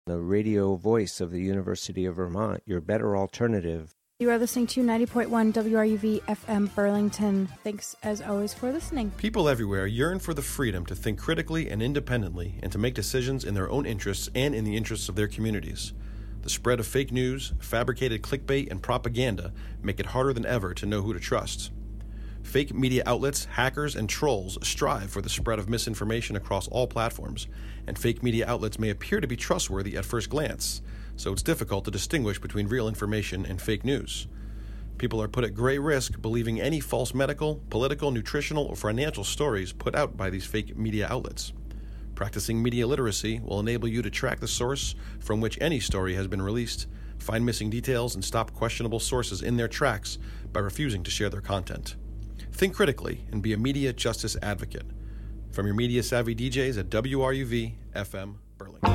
The radio voice of the University of Vermont, your better alternative. You are listening to 90.1 WRUV FM Burlington. Thanks, as always, for listening. People everywhere yearn for the freedom to think critically and independently and to make decisions in their own interests and in the interests of their communities. The spread of fake news, fabricated clickbait, and propaganda make it harder than ever to know who to trust. Fake media outlets, hackers, and trolls strive for the spread of misinformation across all platforms, and fake media outlets may appear to be trustworthy at first glance, so it's difficult to distinguish between real information and fake news. People are put at great risk believing any false medical, political, nutritional, or financial stories put out by these fake media outlets. Practicing media literacy will enable you to track the source from which any story has been released, find missing details, and stop questionable sources in their tracks by refusing to share their content. Think critically and be a media justice advocate. From your media savvy DJs at WRUV FM Burlington.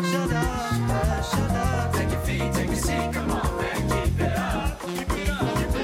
Take your feet, take a seat, come on, man, keep it up.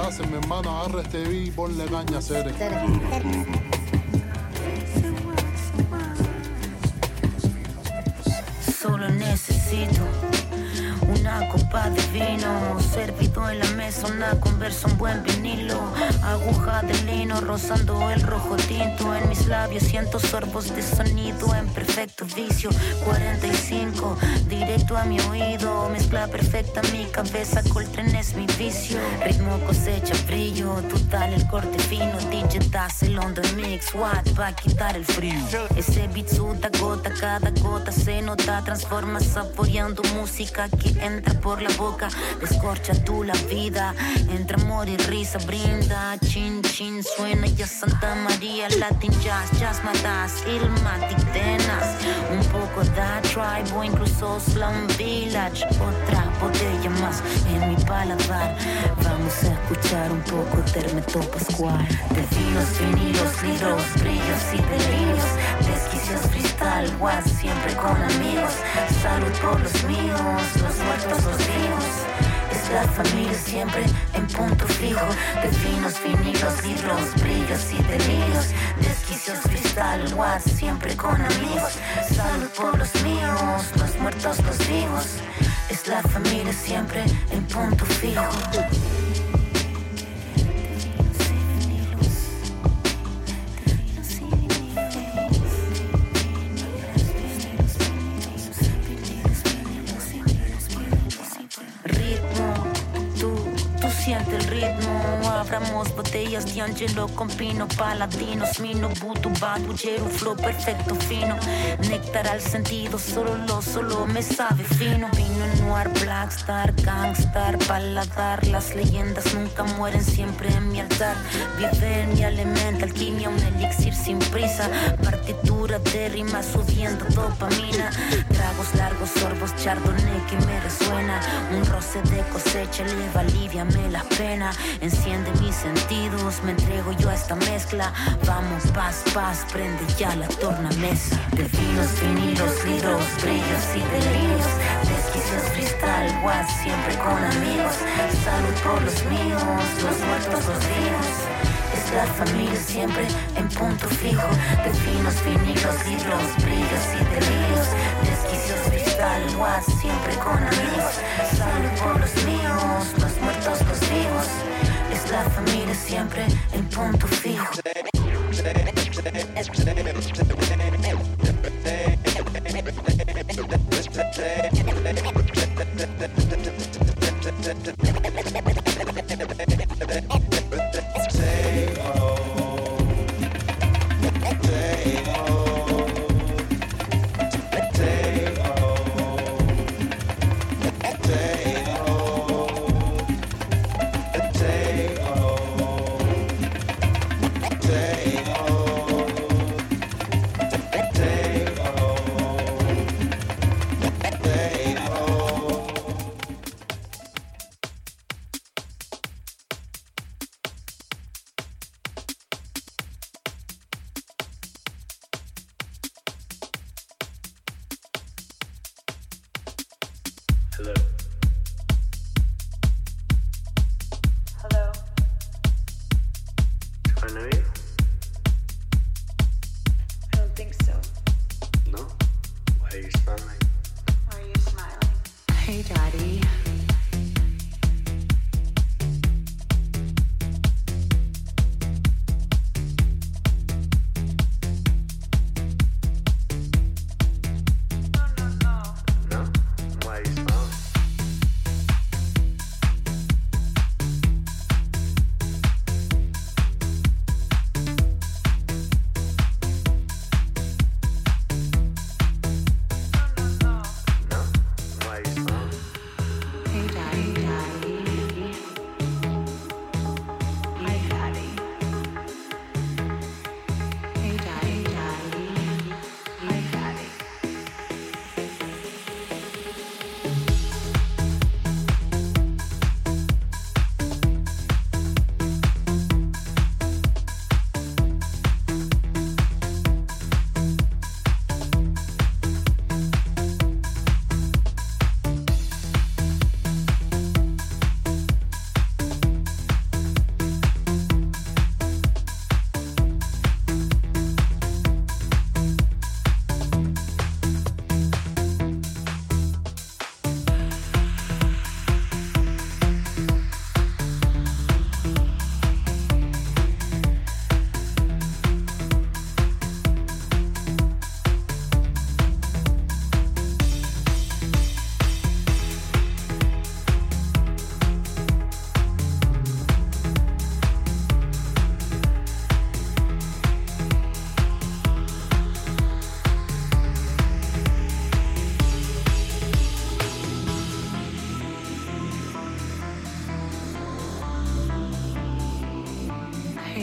haces, mi hermano, agarra este beat y ponle caña, Cere. Solo necesito una copa de vino, servido en la mesa, una conversa, un buen vinilo, aguja de lino rozando el rojo tinto en mis labios, siento sorbos de sonido en perfecto vicio. 45, directo a mi oído, mezcla perfecta mi cabeza, Coltrane es mi vicio. Ritmo, cosecha, brillo, total el corte fino, DJ das el hondo mix, what, va a quitar el frío. Ese beat suda gota, cada gota se nota, transforma saboreando música que entra por la boca, descorcha tú la vida, entre amor y risa brinda, chin chin suena ya Santa María, Latin jazz, jazz matas, Ilmatic tenaz, un poco da tribe o incluso Slum Village, otra botella más en mi paladar, vamos a escuchar un poco de Hermeto Pascual, de finos vinilos, libros, brillos y delirios, desquicios freestyle, guas siempre con amigos, salud por los míos, los muertos, los vivos, es la familia siempre en punto fijo, de finos vinilos, libros, brillos y delirios, desquicios freestyle, guas siempre con amigos, salud por los míos, los muertos, los vivos, es la familia siempre en punto fijo. Siente el ritmo, abramos botellas de Angelo con pino, paladinos, mino, butu, badullero, flow perfecto, fino, néctar al sentido, solo me sabe fino, vino noir, black star, gangstar, paladar, las leyendas nunca mueren, siempre en mi altar, vive en mi elemento, alquimia, un elixir sin prisa, partitura de rimas subiendo dopamina, tragos largos, sorbos, chardonnay que me resuena, un roce de cosecha eleva, aliviame la pena, enciende mis sentidos, me entrego yo a esta mezcla, vamos paz, paz, prende ya la tornamesa, de finos vinilos, libros, brillos y delirios, desquicios freestyle, guas siempre con amigos, salud por los míos, los muertos, los vivos, es la familia siempre en punto fijo, de finos vinilos, libros, brillos y delirios, desquicios freestyle, guas siempre con amigos, salud por los míos, los muertos, los vivos, es la familia siempre en punto fijo.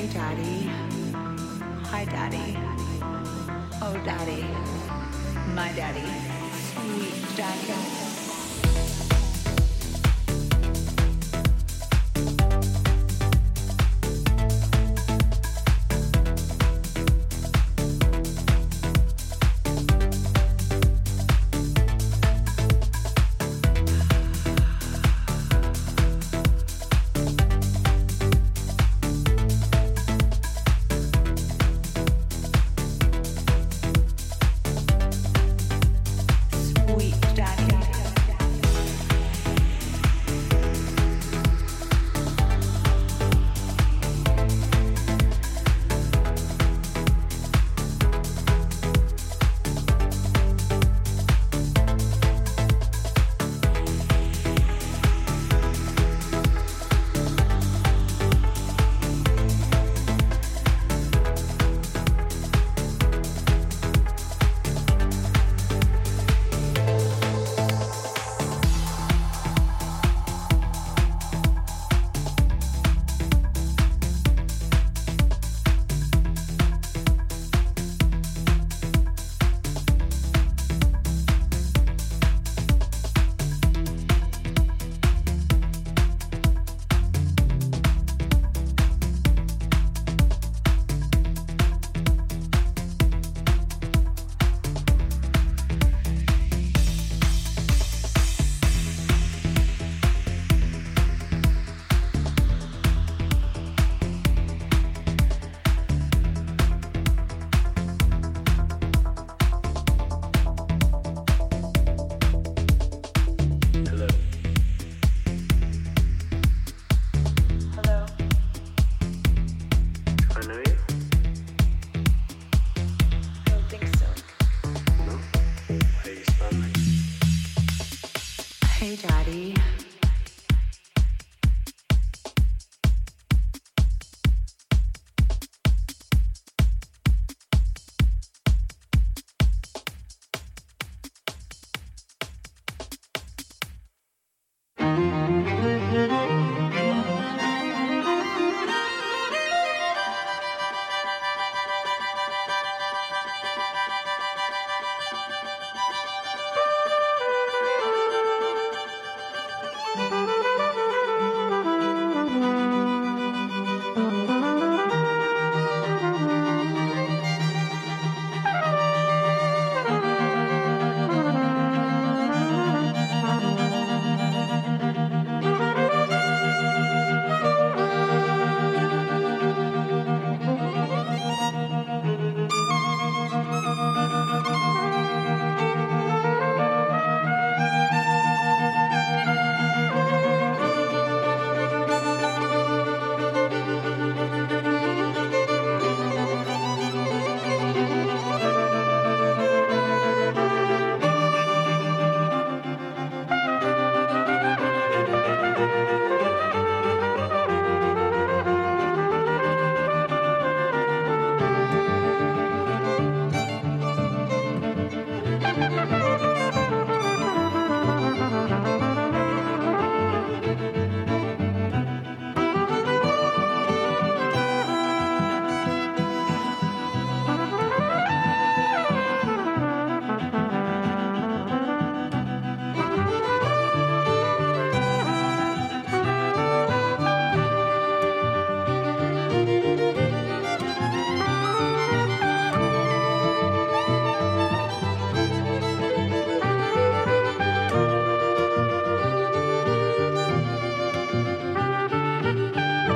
Daddy. Hi, Daddy. Oh, Daddy. My Daddy. Sweet Daddy.